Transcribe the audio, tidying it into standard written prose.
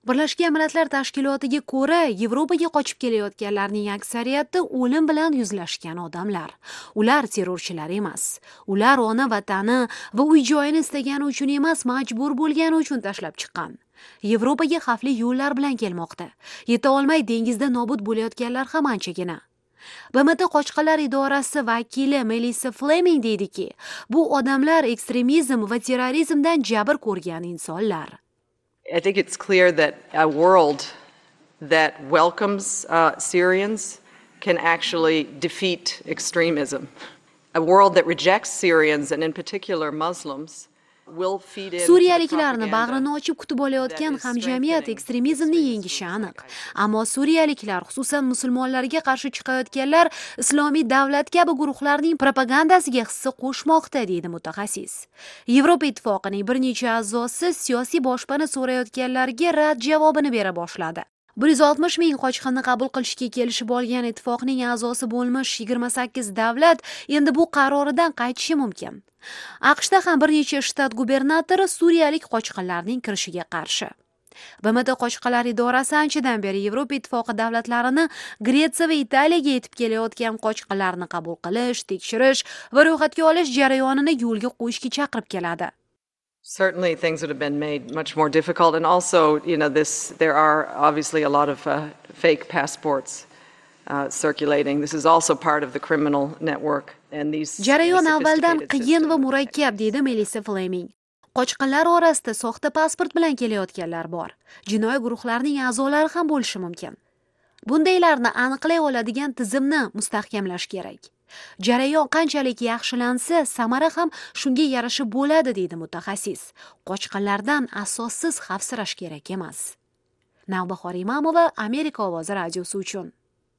Birlashgan Millatlar Tashkilotiga ko'ra, Yevropaga qochib kelayotganlarning aksariyati o'lim bilan yuzlashgan odamlar. Ular terrorchilar emas. Ular ona vatani va uy-joyini istagani uchun emas, majbur bo'lgani uchun tashlab chiqqan. Yevropaga xavfli yo'llar bilan kelmoqda. Yeta olmay dengizda nobud bo'layotganlar ham anchagina. BMT qochqinlar idorasi vakili Melissa Fleming deydiki, bu odamlar ekstremizm va terrorizmdan jabr ko'rgan insonlar. I think it's clear that a world that welcomes Syrians can actually defeat extremism. A world that rejects Syrians and in particular Muslims will feed in Suriyaliklarni bag'rini ochib kutib olayotgan hamjamiyat ekstremizmni yengishi aniq. Ammo suriyaliklar, xususan musulmonlarga qarshi chiqayotganlar islomiy davlat kabi guruhlarning propagandasiga hissa qo'shmoqda, deydi mutaxassis. Yevropa ittifoqining bir necha a'zosi siyosiy boshpana so'rayotganlarga rad javobini bera boshladi. 160 ming qochqinni qabul qilishga kelishib olgan ittifoqning a'zosi bo'lmish 28 davlat endi bu qaroridan qaytishi mumkin. AQShda ham bir necha shtat gubernatori suriyalik qochqinlarning kirishiga qarshi. BMT qochqinlar idorasi anchadan beri Yevropa ittifoqi davlatlarini Gretsiya va Italiyaga yetib kelayotgan qochqinlarni qabul qilish, tekshirish va ro'yxatga olish jarayonini yo'lga qo'yishga chaqirib keladi. Certainly things would have been made much more difficult, and also, there are obviously a lot of fake passports circulating. This is also part of the criminal network. Jarayon avvaldan qiyin va murakkab, deydi Melissa Fleming. Qochqinlar orasida soxta pasport bilan kelayotganlar bor. Jinoiy guruhlarning a'zolari ham bo'lishi mumkin. Bundaylarni aniqlay oladigan tizimni mustahkamlash kerak. Jarayon qanchalik yaxshilansa, samara ham shunga yarasha bo'ladi, deydi mutaxassis. Qochqinlardan asossiz xavfsirash kerak emas. Navbahor Imamova, Amerika ovozi radiosi uchun.